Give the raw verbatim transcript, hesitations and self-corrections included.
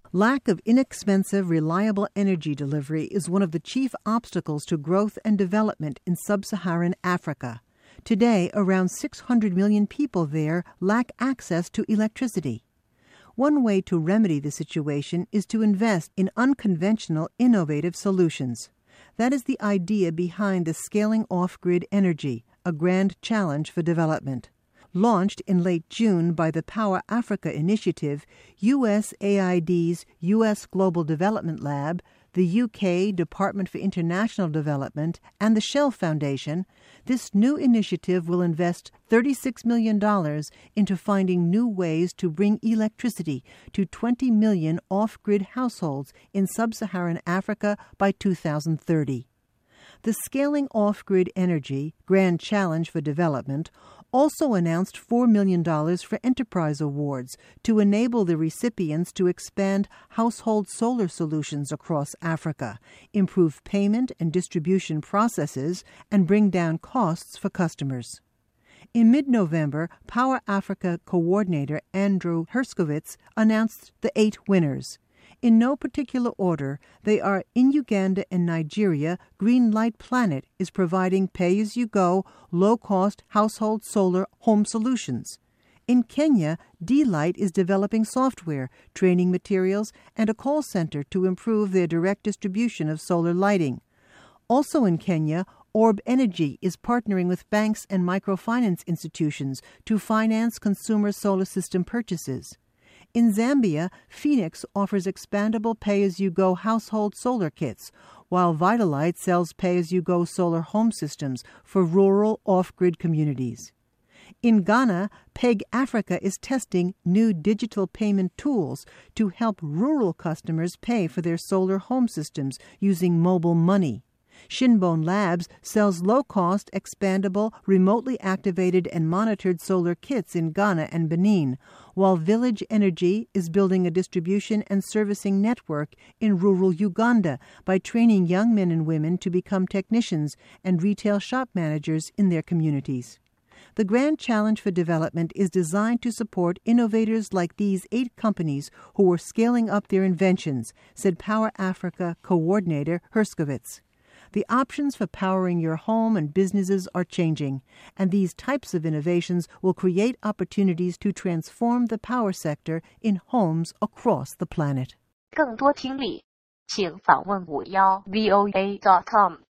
Lack of inexpensive, reliable energy delivery is one of the chief obstacles to growth and development in sub-Saharan Africa. Today, around six hundred million people there lack access to electricity. One way to remedy the situation is to invest in unconventional, innovative solutions. That is the idea behind the Scaling Off-Grid Energy, a grand challenge for development. Launched in late June by the Power Africa Initiative, U S A I D's U S Global Development Lab, the U K Department for International Development, and the Shell Foundation, this new initiative will invest thirty-six million dollars into finding new ways to bring electricity to twenty million off-grid households in sub-Saharan Africa by two thousand thirty. The Scaling Off-Grid Energy Grand Challenge for Development also announced four million dollars for enterprise awards to enable the recipients to expand household solar solutions across Africa, improve payment and distribution processes, and bring down costs for customers. In mid-November, Power Africa coordinator Andrew Herskowitz announced the eight winners. In no particular order, they are in Uganda and Nigeria, Green Light Planet is providing pay-as-you-go, low-cost household solar home solutions. In Kenya, D-Light is developing software, training materials, and a call center to improve their direct distribution of solar lighting. Also in Kenya, Orb Energy is partnering with banks and microfinance institutions to finance consumer solar system purchases. In Zambia, Phoenix offers expandable pay-as-you-go household solar kits, while Vitalite sells pay-as-you-go solar home systems for rural off-grid communities. In Ghana, Peg Africa is testing new digital payment tools to help rural customers pay for their solar home systems using mobile money. Shinbone Labs sells low-cost, expandable, remotely activated and monitored solar kits in Ghana and Benin, while Village Energy is building a distribution and servicing network in rural Uganda by training young men and women to become technicians and retail shop managers in their communities. The Grand Challenge for Development is designed to support innovators like these eight companies who are scaling up their inventions, said Power Africa coordinator Herskowitz. The options for powering your home and businesses are changing, and these types of innovations will create opportunities to transform the power sector in homes across the planet. 更多听力，请访问五幺 V O A dot com。